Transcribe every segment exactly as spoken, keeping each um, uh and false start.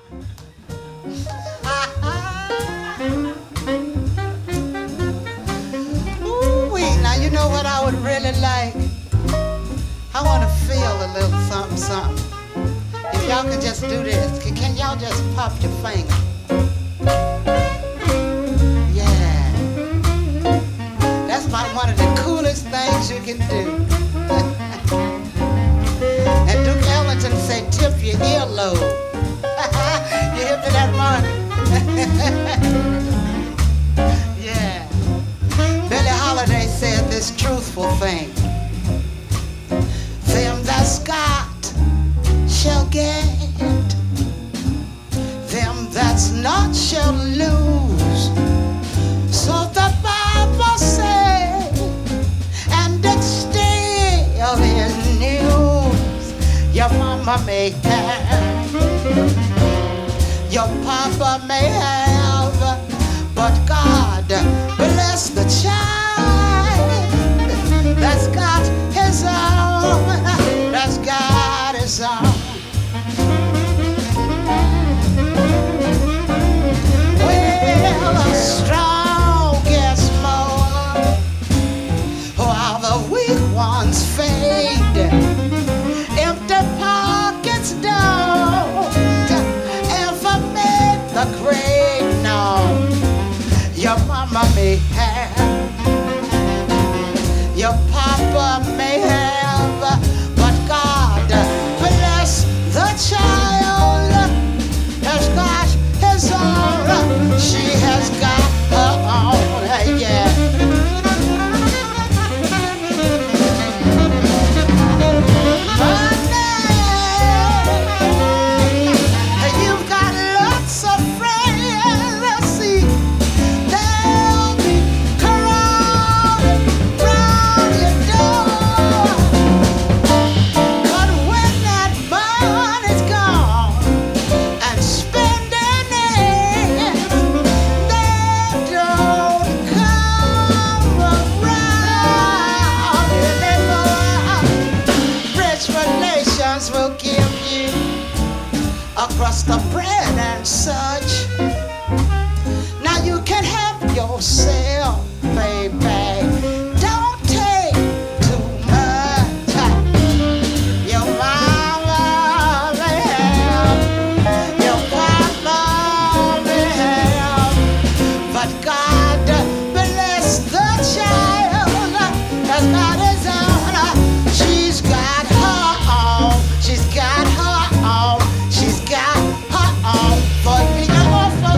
Ooh-wee, now you know what I would really like? I want to feel a little something, something. If y'all could just do this, can, can y'all just pop your finger? Yeah. That's my, one of the coolest things you can do. And Duke Ellington say, tip your earlobe. You hip to that morning? Yeah. Billie Holiday said this truthful thing. Them that's got shall get. Them that's not shall lose. So the Bible says, and it's still in news. Your mama may have, your papa may have, but God bless the child that's got his own, that's got his own. Well, a strong gets more, while the weak ones fade. Empty pockets don't ever make the grade. No, your mama may have, your papa may have, but God bless the child has got his own. She has got her own, yeah. Money, you've got lots of friends. Let's see, they'll be crowded round your door. But when that money's gone and spending it, they don't come around anymore. Rich relations will give you a crust of bread and such. Now you can help yourself, baby. Don't take too much. Your mama may have, your papa may have, but God bless the child that's got his own. She's got her own. She's got her own. She's got her own. For me, oh, for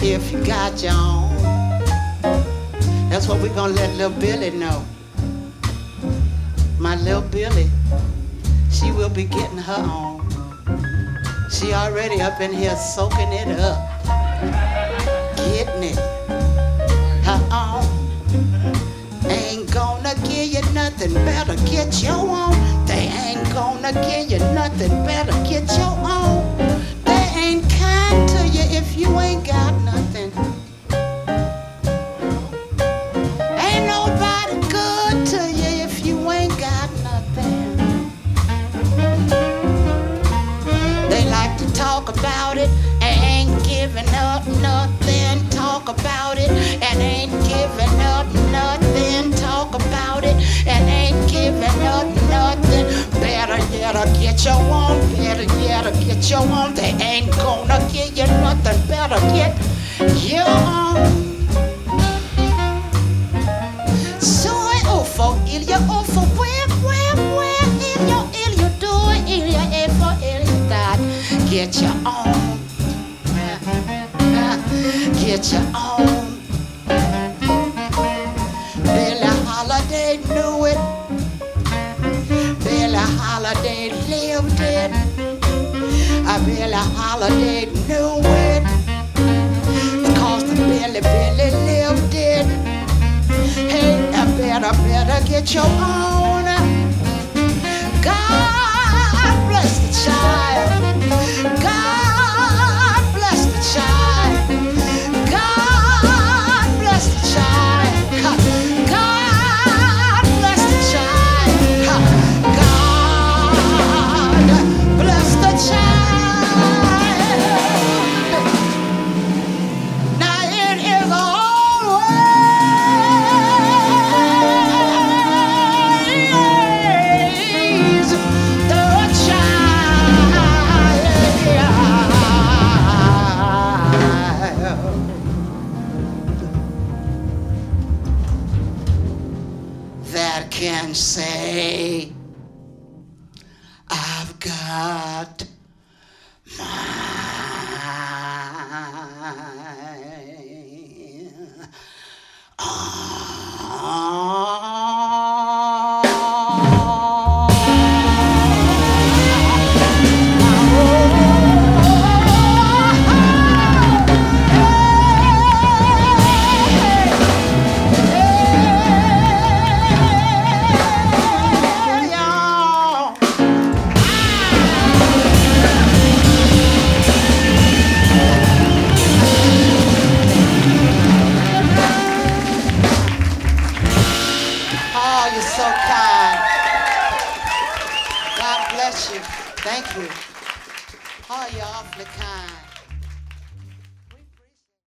if you got your own. That's what we're gonna let little Billy know. My little Billy, she will be getting her own. She already up in here soaking it up, getting it her own. Ain't gonna give you nothing, better get your own. They ain't gonna give you nothing, better get your own. They ain't kind to you if you ain't got nothing. Ain't nobody good to you if you ain't got nothing. They like to talk about it and ain't giving up nothing. Talk about it and ain't giving up nothing. Talk about it and ain't giving up nothing. Better yet, get your own. Better yet, get your own. They ain't gonna give you nothing. Better get your own. So oh for Ilya, oh for where, where, where Ilya, Ilya do it, Ilya, eh for Ilya that. Get your own. Get your own. Billie Holiday knew it. Billie Holiday lived it. Uh, Billie Holiday knew it. Because the Billy, Billy lived it. Hey, I better, better get your own. God bless the child. God bless the child. God bless the child. God bless the child. God bless the child. Now it is always the child that can say, I've got